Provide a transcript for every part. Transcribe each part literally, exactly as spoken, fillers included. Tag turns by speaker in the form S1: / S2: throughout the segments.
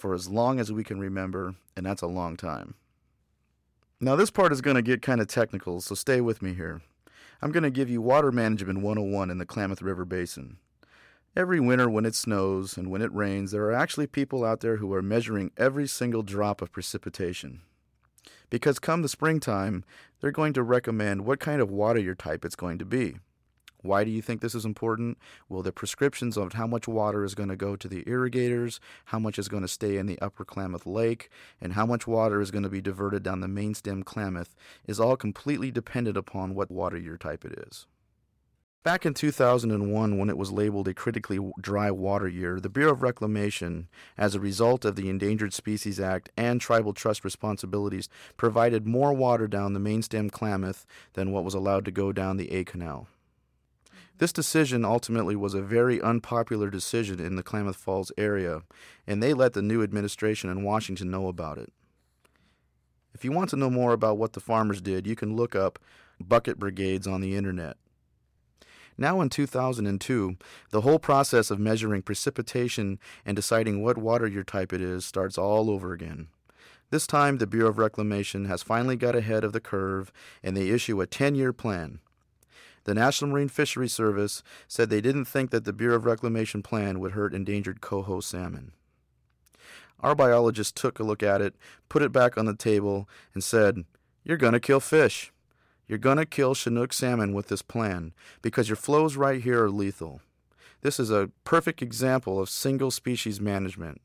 S1: for as long as we can remember, and that's a long time. Now this part is going to get kind of technical, so stay with me here. I'm going to give you Water Management one oh one in the Klamath River Basin. Every winter when it snows and when it rains, there are actually people out there who are measuring every single drop of precipitation. Because come the springtime, they're going to recommend what kind of water year type it's going to be. Why do you think this is important? Well, the prescriptions of how much water is going to go to the irrigators, how much is going to stay in the upper Klamath Lake, and how much water is going to be diverted down the main stem Klamath is all completely dependent upon what water year type it is. Back in two thousand one, when it was labeled a critically dry water year, the Bureau of Reclamation, as a result of the Endangered Species Act and tribal trust responsibilities, provided more water down the main stem Klamath than what was allowed to go down the A Canal. This decision ultimately was a very unpopular decision in the Klamath Falls area, and they let the new administration in Washington know about it. If you want to know more about what the farmers did, you can look up bucket brigades on the internet. Now in two thousand two, the whole process of measuring precipitation and deciding what water year type it is starts all over again. This time, the Bureau of Reclamation has finally got ahead of the curve, and they issue a ten-year plan. The National Marine Fisheries Service said they didn't think that the Bureau of Reclamation plan would hurt endangered coho salmon. Our biologist took a look at it, put it back on the table, and said, "You're going to kill fish. You're going to kill Chinook salmon with this plan because your flows right here are lethal. This is a perfect example of single species management."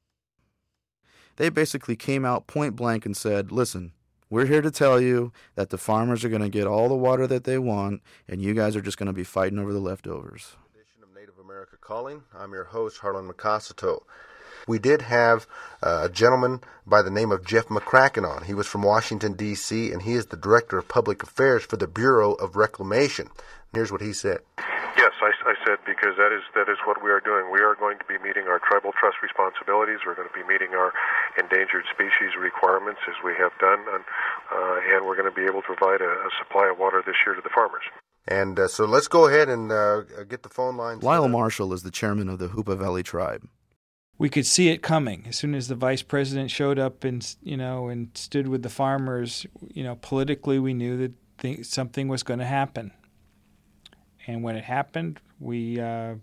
S1: They basically came out point blank and said, "Listen, we're here to tell you that the farmers are going to get all the water that they want, and you guys are just going to be fighting over the leftovers."
S2: Edition of Native America Calling. I'm your host, Harlan Macasato. We did have uh, a gentleman by the name of Jeff McCracken on. He was from Washington, D C, and he is the Director of Public Affairs for the Bureau of Reclamation. Here's what he said.
S3: Yes, I, I said because that is that is what we are doing. We are going to be meeting our tribal trust responsibilities. We're going to be meeting our endangered species requirements as we have done, and, uh, and we're going to be able to provide a, a supply of water this year to the farmers.
S2: And uh, so let's go ahead and uh, get the phone lines.
S1: Lyle Marshall is the chairman of the Hoopa Valley Tribe.
S4: We could see it coming as soon as the vice president showed up and, you know, and stood with the farmers. You know, politically, we knew that th- something was going to happen. And when it happened, we uh,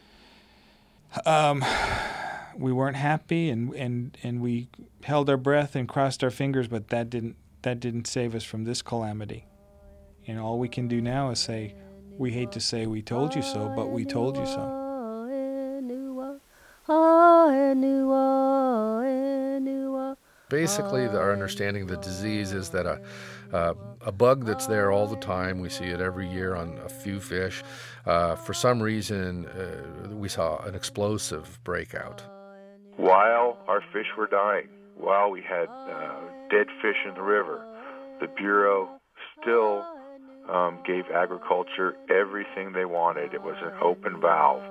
S4: um, we weren't happy, and, and, and we held our breath and crossed our fingers. But that didn't that didn't save us from this calamity. And all we can do now is say, we hate to say we told you so, but we told you so.
S5: Basically, the, our understanding of the disease is that a, uh, a bug that's there all the time, we see it every year on a few fish. Uh, for some reason, uh, we saw an explosive breakout.
S6: While our fish were dying, while we had uh, dead fish in the river, the Bureau still um, gave agriculture everything they wanted. It was an open valve.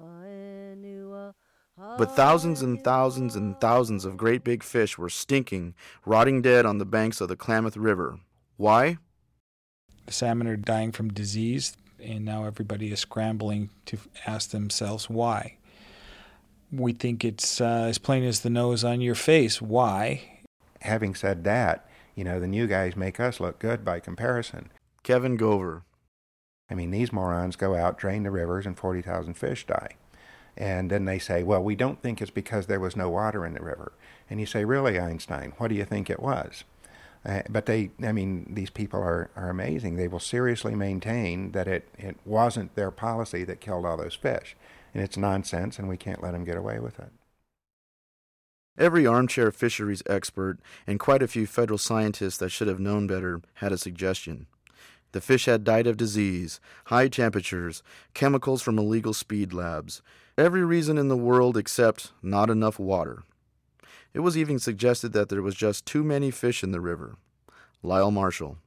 S1: But thousands and thousands and thousands of great big fish were stinking, rotting dead on the banks of the Klamath River. Why?
S4: The salmon are dying from disease, and now everybody is scrambling to ask themselves why. We think it's uh, as plain as the nose on your face. Why?
S7: Having said that, you know, the new guys make us look good by comparison.
S1: Kevin Gover.
S7: I mean, these morons go out, drain the rivers, and forty thousand fish die. And then they say, well, we don't think it's because there was no water in the river. And you say, really, Einstein, what do you think it was? Uh, but they, I mean, these people are, are amazing. They will seriously maintain that it, it wasn't their policy that killed all those fish. And it's nonsense, and we can't let them get away with it.
S1: Every armchair fisheries expert and quite a few federal scientists that should have known better had a suggestion. The fish had died of disease, high temperatures, chemicals from illegal speed labs. Every reason in the world except not enough water. It was even suggested that there was just too many fish in the river. Lyle Marshall.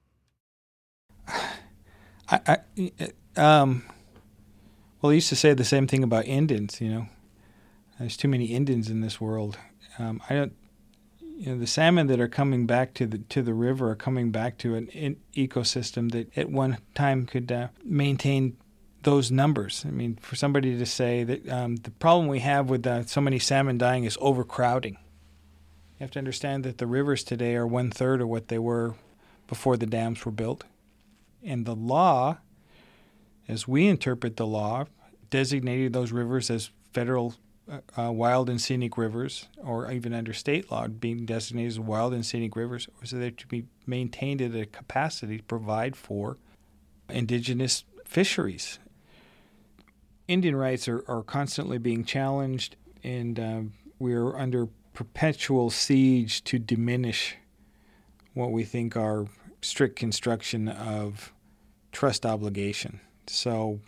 S4: I, I, um, well, I used to say the same thing about Indians, you know. There's too many Indians in this world. Um, I don't, you know, the salmon that are coming back to the to the river are coming back to an in ecosystem that at one time could uh, maintain those numbers. I mean, for somebody to say that um, the problem we have with uh, so many salmon dying is overcrowding. You have to understand that the rivers today are one-third of what they were before the dams were built. And the law, as we interpret the law, designated those rivers as federal uh, wild and scenic rivers, or even under state law being designated as wild and scenic rivers, so they're to be maintained at a capacity to provide for indigenous fisheries. Indian rights are, are constantly being challenged, and um, we're under perpetual siege to diminish what we think are strict construction of trust obligation. So,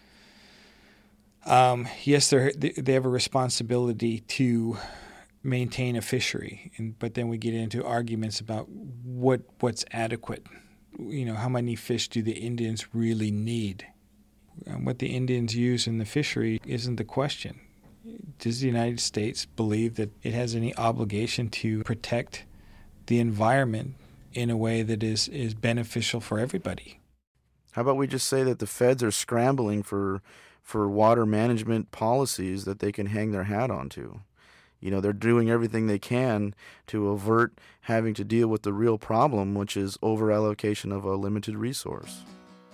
S4: um, yes, they they have a responsibility to maintain a fishery, and but then we get into arguments about what what's adequate. You know, how many fish do the Indians really need? And what the Indians use in the fishery isn't the question. Does the United States believe that it has any obligation to protect the environment in a way that is, is beneficial for everybody?
S1: How about we just say that the feds are scrambling for for water management policies that they can hang their hat onto? You know, they're doing everything they can to avert having to deal with the real problem, which is over-allocation of a limited resource.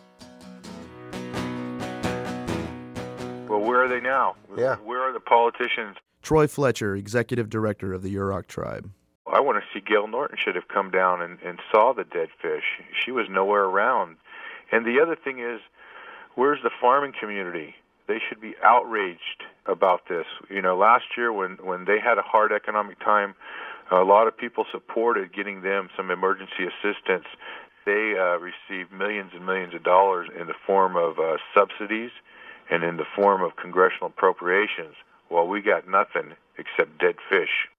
S6: Well, where are they now?
S2: Yeah.
S6: Where are the politicians?
S1: Troy Fletcher, Executive Director of the Yurok Tribe.
S6: I want to see Gail Norton should have come down and, and saw the dead fish. She was nowhere around. And the other thing is, where's the farming community? They should be outraged about this. You know, last year when, when they had a hard economic time, a lot of people supported getting them some emergency assistance. They uh, received millions and millions of dollars in the form of uh, subsidies and in the form of congressional appropriations. Well, we got nothing except dead fish.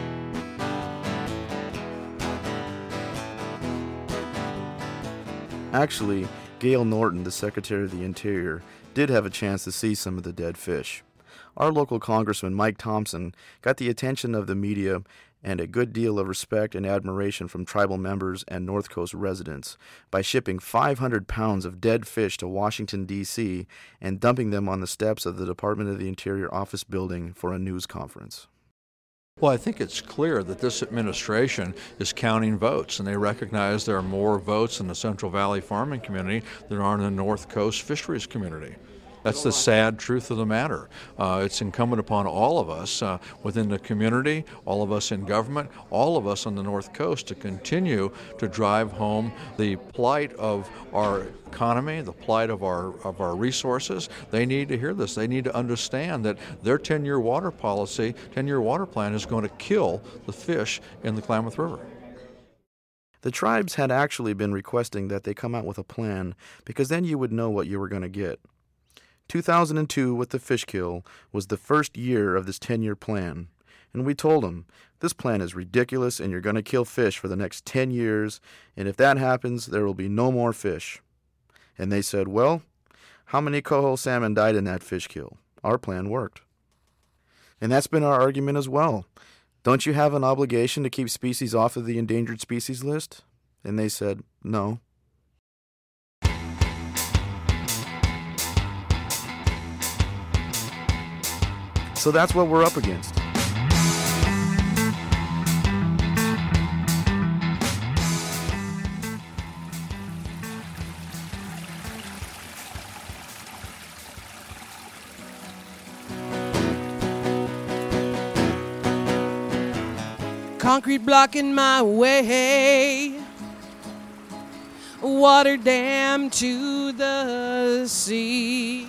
S1: Actually, Gail Norton, the Secretary of the Interior, did have a chance to see some of the dead fish. Our local Congressman Mike Thompson got the attention of the media and a good deal of respect and admiration from tribal members and North Coast residents by shipping five hundred pounds of dead fish to Washington, D C and dumping them on the steps of the Department of the Interior office building for a news conference.
S8: Well, I think it's clear that this administration is counting votes, and they recognize there are more votes in the Central Valley farming community than are in the North Coast fisheries community. That's the sad truth of the matter. Uh, it's incumbent upon all of us uh, within the community, all of us in government, all of us on the North Coast to continue to drive home the plight of our economy, the plight of our of our resources. They need to hear this. They need to understand that their ten-year water policy, ten-year water plan is going to kill the fish in the Klamath River.
S1: The tribes had actually been requesting that they come out with a plan because then you would know what you were going to get. two thousand two with the fish kill was the first year of this ten-year plan, and we told them, this plan is ridiculous and you're going to kill fish for the next ten years, and if that happens, there will be no more fish. And they said, well, how many coho salmon died in that fish kill? Our plan worked. And that's been our argument as well. Don't you have an obligation to keep species off of the endangered species list? And they said, no. So that's what we're up against.
S9: Concrete blocking my way, water dam to the sea.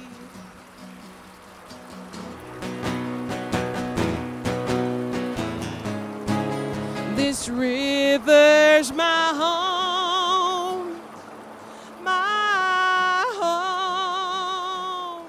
S9: This river's my home, my home.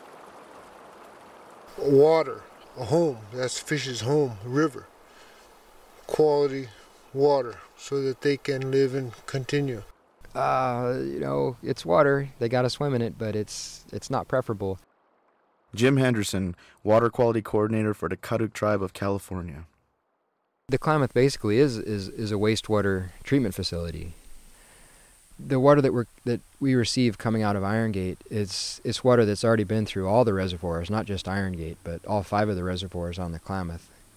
S10: Water, a home, that's fish's home, river. Quality water so that they can live and continue.
S11: Uh, you know, it's water. They got to swim in it, but it's it's not preferable.
S1: Jim Henderson, Water Quality Coordinator for the Kaduk Tribe of California.
S11: The Klamath basically is, is, is a wastewater treatment facility. The water that we that we receive coming out of Iron Gate is it's water that's already been through all the reservoirs, not just Iron Gate, but all five of the reservoirs on the Klamath.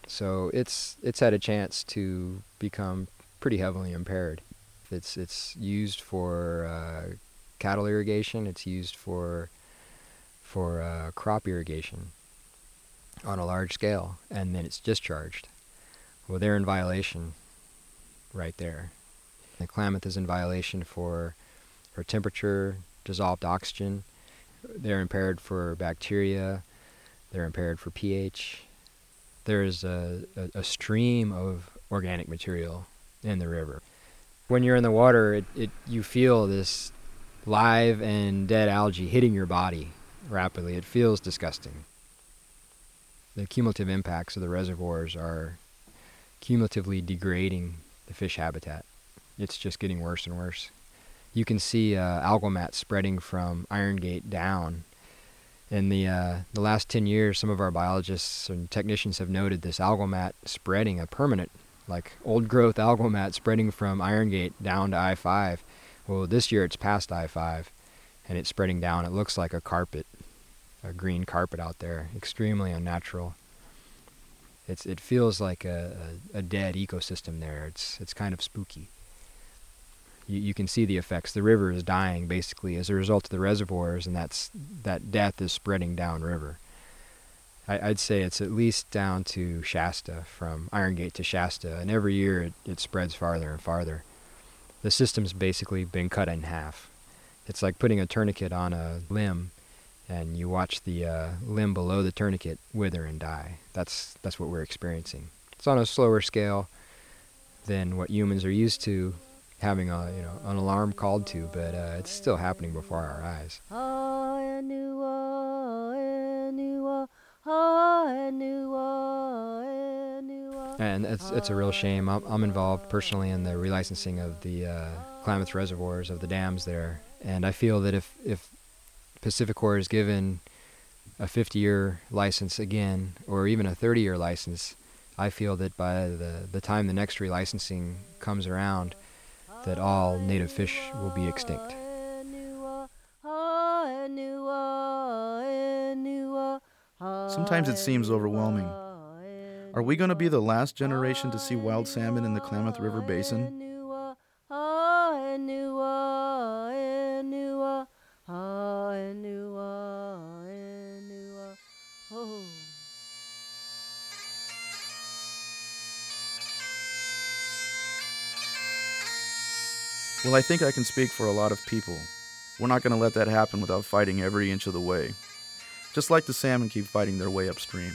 S11: So it's it's had a chance to become pretty heavily impaired. It's it's used for uh, cattle irrigation. It's used for for uh, crop irrigation on a large scale, and then it's discharged. Well, they're in violation right there. The Klamath is in violation for for temperature, dissolved oxygen. They're impaired for bacteria. They're impaired for pH. There is a, a, a stream of organic material in the river. When you're in the water, it, it you feel this live and dead algae hitting your body rapidly. It feels disgusting. The cumulative impacts of the reservoirs are cumulatively degrading the fish habitat. It's just getting worse and worse. You can see uh, algal mat spreading from Iron Gate down. In the uh, the last ten years, some of our biologists and technicians have noted this algal mat spreading, a permanent, like old-growth algal mat spreading from Iron Gate down to I five. Well, this year it's past I five, and it's spreading down. It looks like a carpet, a green carpet out there, extremely unnatural. It's it feels like a, a, a dead ecosystem there. It's it's kind of spooky. You, you can see the effects. The river is dying basically as a result of the reservoirs, and that's that death is spreading downriver. I, I'd say it's at least down to Shasta, from Iron Gate to Shasta, and every year it, it spreads farther and farther. The system's basically been cut in half. It's like putting a tourniquet on a limb, and you watch the uh, limb below the tourniquet wither and die. That's that's what we're experiencing. It's on a slower scale than what humans are used to having a you know an alarm called to, but uh, it's still happening before our eyes. And it's it's a real shame. I'm, I'm involved personally in the relicensing of the uh, Klamath reservoirs, of the dams there, and I feel that if if PacifiCorp is given a fifty-year license again, or even a thirty-year license, I feel that by the the time the next relicensing comes around, that all native fish will be extinct.
S1: Sometimes it seems overwhelming. Are we going to be the last generation to see wild salmon in the Klamath River Basin? Well, I think I can speak for a lot of people. We're not going to let that happen without fighting every inch of the way. Just like the salmon keep fighting their way upstream.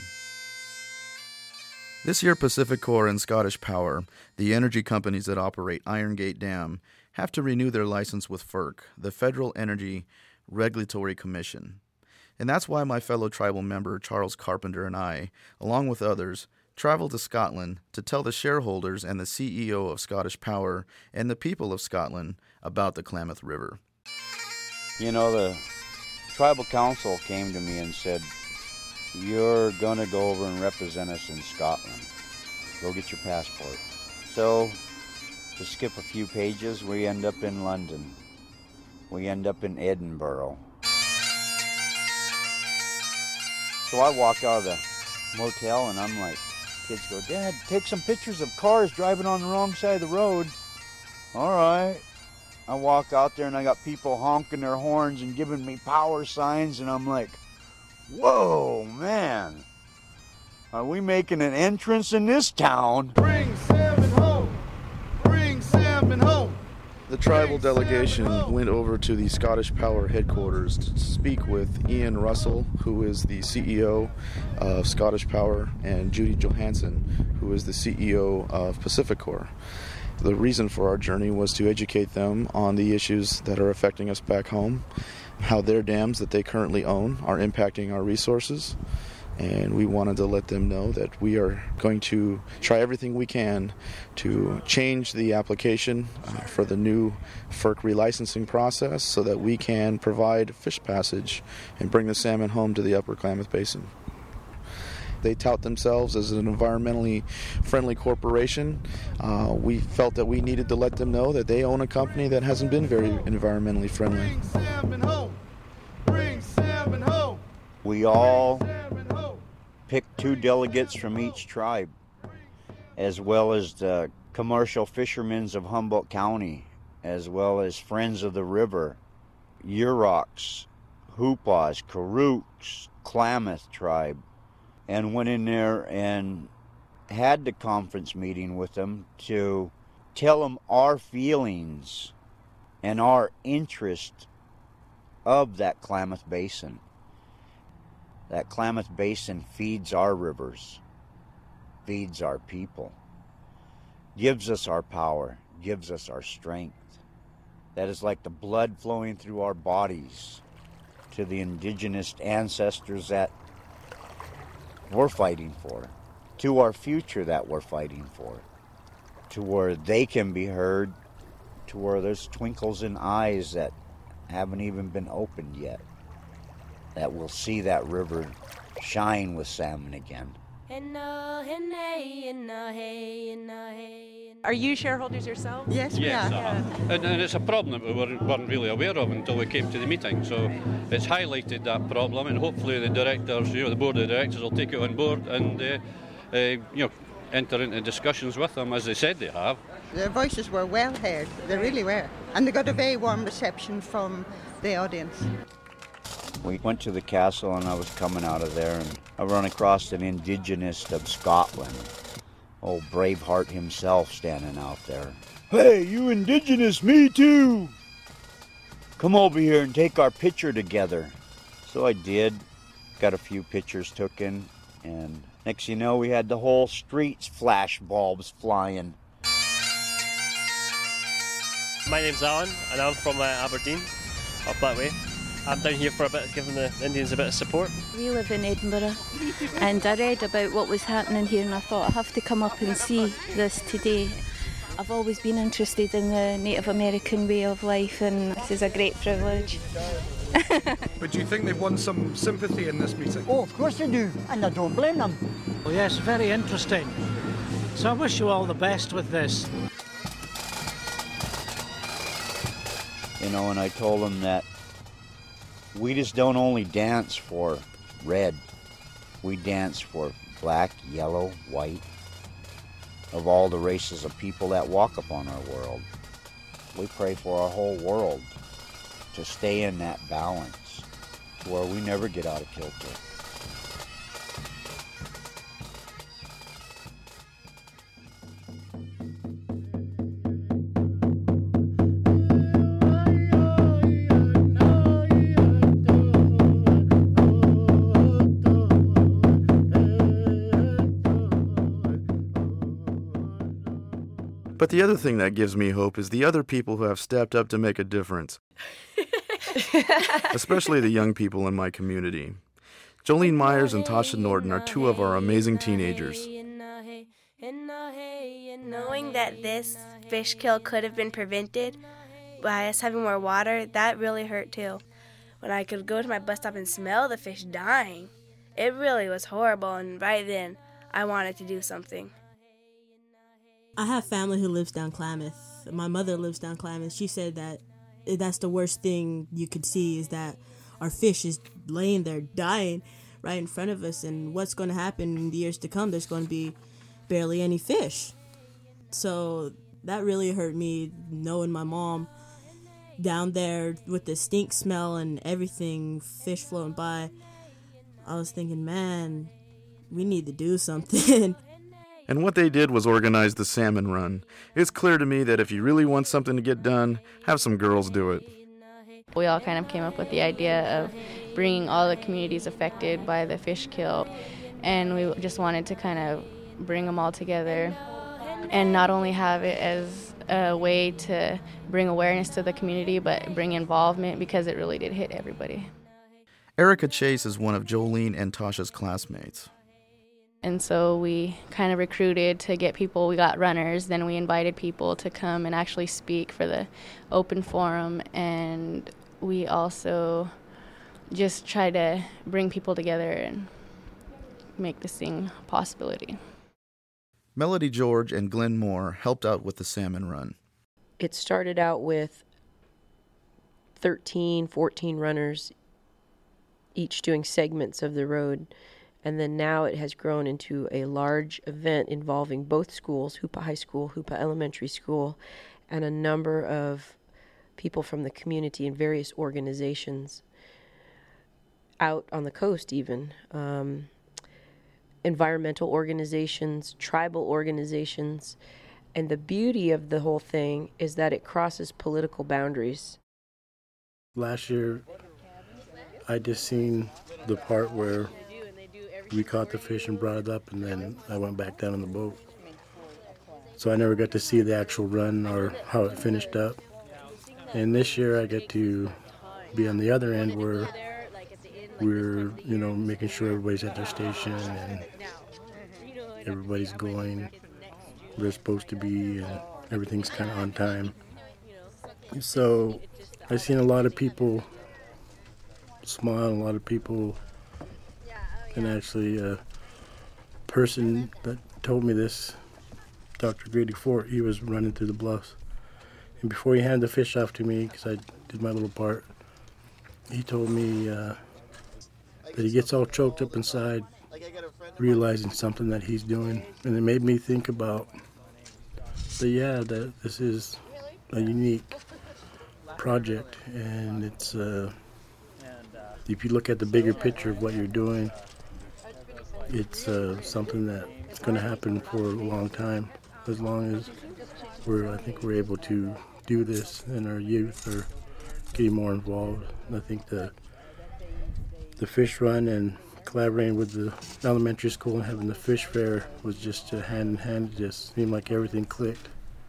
S1: This year, PacifiCorp and Scottish Power, the energy companies that operate Iron Gate Dam, have to renew their license with FERC, the Federal Energy Regulatory Commission. And that's why my fellow tribal member Charles Carpenter and I, along with others, traveled to Scotland to tell the shareholders and the C E O of Scottish Power and the people of Scotland about the Klamath River.
S12: You know, the tribal council came to me and said, "You're going to go over and represent us in Scotland. Go get your passport." So, to skip a few pages, we end up in London. We end up in Edinburgh. So I walk out of the motel and I'm like, kids go, "Dad, take some pictures of cars driving on the wrong side of the road." All right. I walk out there and I got people honking their horns and giving me power signs, and I'm like, whoa, man. Are we making an entrance in this town?
S13: Bring salmon home. Bring salmon home.
S1: The tribal delegation went over to the Scottish Power headquarters to speak with Ian Russell, who is the C E O of Scottish Power, and Judy Johansson, who is the C E O of PacifiCorp. The reason for our journey was to educate them on the issues that are affecting us back home, how their dams that they currently own are impacting our resources, and we wanted to let them know that we are going to try everything we can to change the application uh, for the new FERC relicensing process so that we can provide fish passage and bring the salmon home to the Upper Klamath Basin. They tout themselves as an environmentally friendly corporation. Uh, we felt that we needed to let them know that they own a company that hasn't been very environmentally friendly.
S13: Bring salmon home. Bring salmon home.
S12: We all picked two delegates from each tribe. as well as the commercial fishermen of Humboldt County, as well as Friends of the River, Yurok, Hoopas, Karooks, Klamath tribe, and went in there and had the conference meeting with them to tell them our feelings and our interest of that Klamath Basin. That Klamath Basin feeds our rivers, feeds our people, gives us our power, gives us our strength. That is like the blood flowing through our bodies to the indigenous ancestors that we're fighting for, to our future that we're fighting for, to where they can be heard, to where there's twinkles in eyes that haven't even been opened yet, that will see that river shine with salmon again.
S14: Are you shareholders yourself?
S15: Yes, we
S14: yes,
S15: are.
S14: Uh-huh.
S15: And, and it's a problem that we weren't, weren't really aware of until we came to the meeting. So it's highlighted that problem, and hopefully the directors, you know, the board of directors will take it on board and, uh, uh, you know, enter into discussions with them as they said they have.
S16: Their voices were well heard. They really were, and they got a very warm reception from the audience.
S12: We went to the castle and I was coming out of there and I run across an indigenous of Scotland. Old Braveheart himself standing out there. Hey, you indigenous, me too! Come over here and take our picture together. So I did, got a few pictures taken, and next you know we had the whole streets flash bulbs flying.
S17: My name's Alan and I'm from uh, Aberdeen, up that way. I'm down here for a bit, giving the Indians a bit of support.
S18: We live in Edinburgh, and I read about what was happening here, and I thought I have to come up and see this today. I've always been interested in the Native American way of life, and this is a great privilege.
S19: But do you think they've won some sympathy in this meeting?
S20: Oh, of course they do, and I don't blame them.
S21: Well, yes, very interesting. So I wish you all the best with this.
S12: You know, and I told them that we just don't only dance for red. We dance for black, yellow, white, of all the races of people that walk upon our world. We pray for our whole world to stay in that balance, to where we never get out of kilter.
S1: But the other thing that gives me hope is the other people who have stepped up to make a difference, especially the young people in my community. Jolene Myers and Tasha Norton are two of our amazing teenagers.
S22: Knowing that this fish kill could have been prevented by us having more water, that really hurt too. When I could go to my bus stop and smell the fish dying, it really was horrible, and right then I wanted to do something.
S23: I have family who lives down Klamath. My mother lives down Klamath. She said that that's the worst thing you could see, is that our fish is laying there dying right in front of us, and what's going to happen in the years to come, there's going to be barely any fish. So that really hurt me, knowing my mom down there with the stink smell and everything, fish floating by. I was thinking, man, we need to do something.
S1: And what they did was organize the salmon run. It's clear to me that if you really want something to get done, have some girls do it.
S24: We all kind of came up with the idea of bringing all the communities affected by the fish kill, and we just wanted to kind of bring them all together and not only have it as a way to bring awareness to the community, but bring involvement, because it really did hit everybody.
S1: Erica Chase is one of Jolene and Tasha's classmates.
S24: And so we kind of recruited to get people. We got runners, then we invited people to come and actually speak for the open forum, and we also just try to bring people together and make this thing a possibility.
S1: Melody George and Glenn Moore helped out with the salmon run.
S25: It started out with thirteen, fourteen runners, each doing segments of the road. And then now it has grown into a large event involving both schools, Hoopa High School, Hoopa Elementary School, and a number of people from the community and various organizations out on the coast even. Um, environmental organizations, tribal organizations. And the beauty of the whole thing is that it crosses political boundaries.
S3: Last year, I just seen the part where we caught the fish and brought it up, and then I went back down in the boat. So I never got to see the actual run or how it finished up. And this year I get to be on the other end where we're, you know, making sure everybody's at their station and everybody's going where they're supposed to be and everything's kind of on time. So I've seen a lot of people smile, a lot of people, and actually a person that told me this, Doctor Grady Fort, he was running through the bluffs. And before he handed the fish off to me, because I did my little part, he told me uh, that he gets all choked up inside, realizing something that he's doing. And it made me think about that, yeah, that this is a unique project. And it's, uh, if you look at the bigger picture of what you're doing, it's uh, something that's going to happen for a long time, as long as we're, I think we're able to do this and our youth are getting more involved. And I think the the fish run and collaborating with the elementary school and having the fish fair was just uh, hand in hand. It just seemed like everything clicked,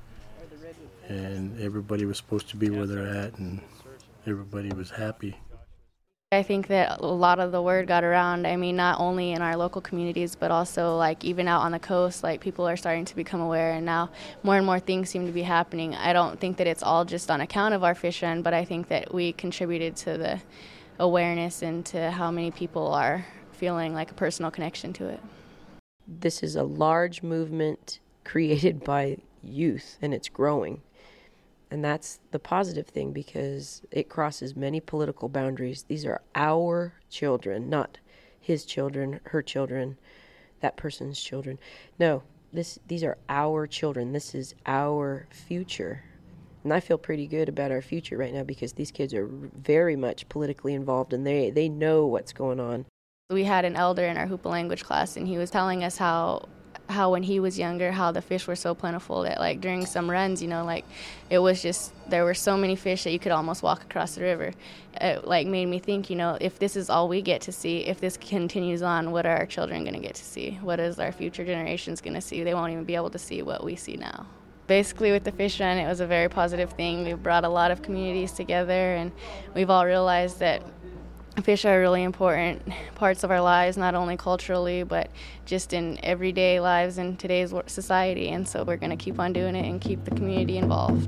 S3: and everybody was supposed to be where they're at, and everybody was happy.
S24: I think that a lot of the word got around, I mean, not only in our local communities, but also like even out on the coast, like people are starting to become aware, and now more and more things seem to be happening. I don't think that it's all just on account of our fish run, but I think that we contributed to the awareness and to how many people are feeling like a personal connection to it.
S25: This is a large movement created by youth, and it's growing. And that's the positive thing, because it crosses many political boundaries. These are our children, not his children, her children, that person's children. No, this these are our children. This is our future. And I feel pretty good about our future right now, because these kids are very much politically involved, and they, they know what's going on.
S24: We had an elder in our Hoopa language class, and he was telling us how how when he was younger, how the fish were so plentiful that like during some runs, you know, like it was just, there were so many fish that you could almost walk across the river. It like made me think, you know, if this is all we get to see, if this continues on, what are our children going to get to see? What is our future generations going to see? They won't even be able to see what we see now. Basically with the fish run, it was a very positive thing. We brought a lot of communities together, and we've all realized that fish are really important parts of our lives, not only culturally, but just in everyday lives in today's society. And so we're going to keep on doing it and keep the community involved.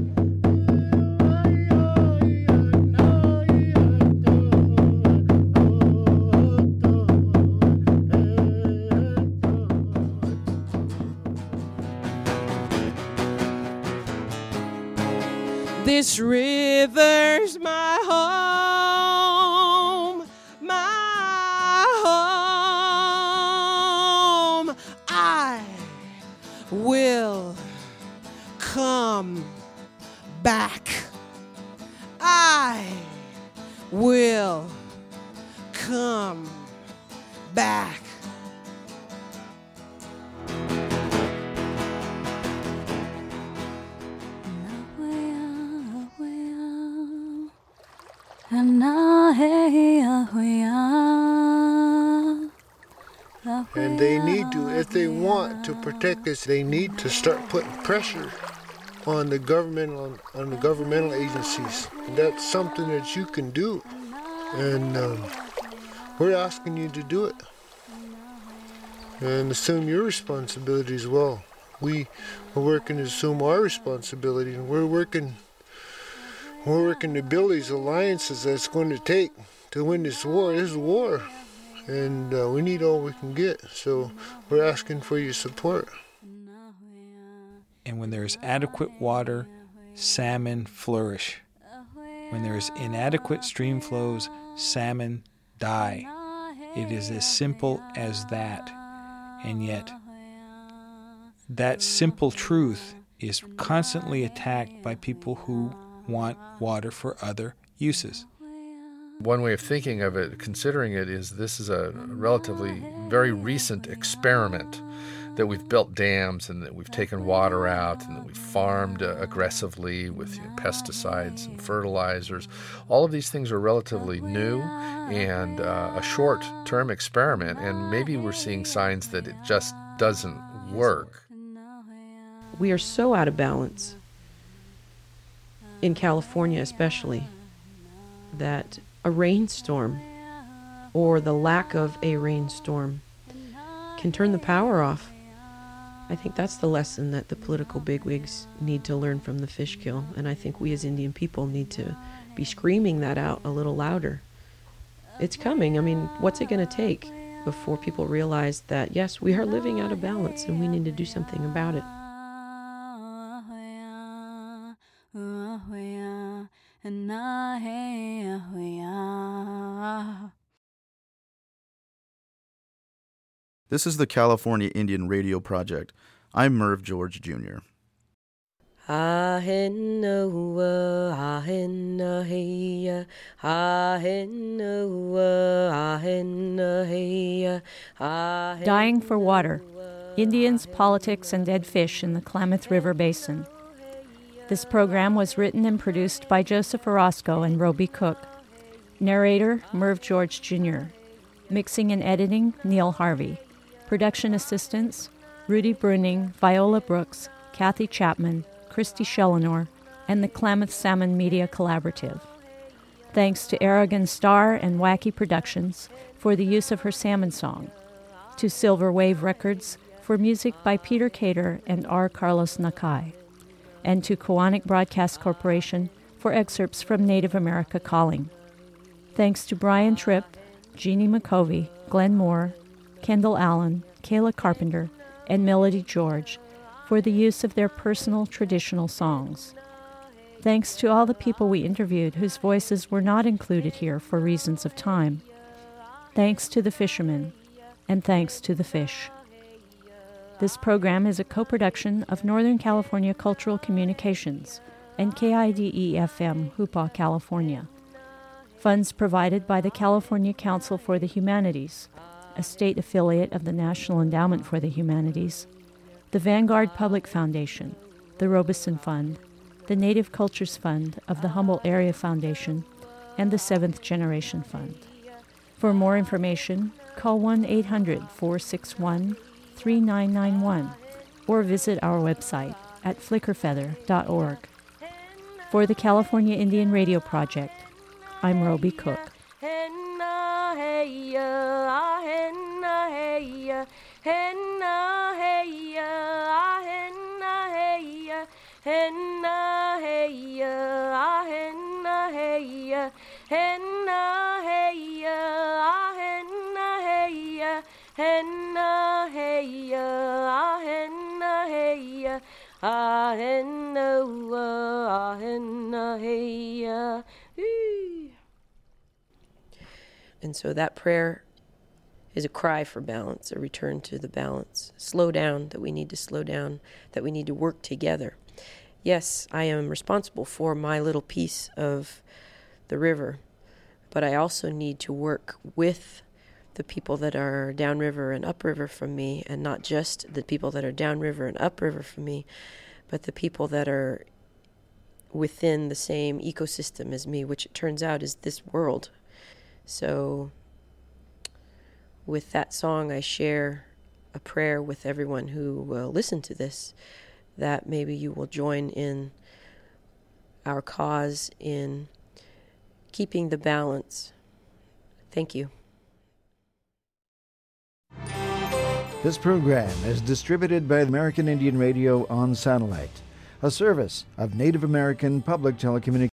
S9: This river's my home, my home. I will come back. I will come back.
S10: And they need to, if they want to protect us, they need to start putting pressure on the government, on, on the governmental agencies. That's something that you can do, and um, we're asking you to do it. And assume your responsibility as well. We are working to assume our responsibility, and we're working we're working to build these alliances that it's going to take to win this war. This is war, and uh, we need all we can get. So we're asking for your support.
S4: And when there is adequate water, salmon flourish. When there is inadequate stream flows, salmon die. It is as simple as that. And yet, that simple truth is constantly attacked by people who want water for other uses.
S2: One way of thinking of it, considering it, is this is a relatively very recent experiment, that we've built dams and that we've taken water out and that we've farmed uh, aggressively with you know, pesticides and fertilizers. All of these things are relatively new and uh, a short-term experiment, and maybe we're seeing signs that it just doesn't work.
S25: We are so out of balance, in California especially, that a rainstorm or the lack of a rainstorm can turn the power off. I think that's the lesson that the political bigwigs need to learn from the fish kill, and I think we as Indian people need to be screaming that out a little louder. It's coming. I mean, what's it going to take before people realize that, yes, we are living out of balance and we need to do something about it?
S1: This is the California Indian Radio Project. I'm Merv George Junior
S25: Dying
S5: for Water: Indians, Politics, and Dead Fish in the Klamath River Basin. This program was written and produced by Joseph Orozco and Roby Cook. Narrator, Merv George Junior Mixing and editing, Neil Harvey. Production assistants, Rudy Bruning, Viola Brooks, Kathy Chapman, Christy Shellenor, and the Klamath Salmon Media Collaborative. Thanks to Aragon Star and Wacky Productions for the use of her salmon song. To Silver Wave Records for music by Peter Cater and R. Carlos Nakai. And to Koahnic Broadcast Corporation for excerpts from Native America Calling. Thanks to Brian Tripp, Jeannie McCovey, Glenn Moore, Kendall Allen, Kayla Carpenter, and Melody George for the use of their personal traditional songs. Thanks to all the people we interviewed whose voices were not included here for reasons of time. Thanks to the fishermen, and thanks to the fish. This program is a co-production of Northern California Cultural Communications and K I D E F M, Hoopaw, California. Funds provided by the California Council for the Humanities, a state affiliate of the National Endowment for the Humanities, the Vanguard Public Foundation, the Robeson Fund, the Native Cultures Fund of the Humboldt Area Foundation, and the Seventh Generation Fund. For more information, call one eight hundred, four six one, three nine nine one or visit our website at flicker feather dot org. For the California Indian Radio Project, I'm Roby Cook.
S25: And so that prayer is a cry for balance, a return to the balance. Slow down, that we need to slow down, that we need to work together. Yes, I am responsible for my little piece of the river, but I also need to work with the people that are downriver and upriver from me, and not just the people that are downriver and upriver from me, but the people that are within the same ecosystem as me, which it turns out is this world. So with that song, I share a prayer with everyone who will listen to this, that maybe you will join in our cause in keeping the balance. Thank you.
S6: This program is distributed by American Indian Radio on satellite, a service of Native American Public Telecommunications.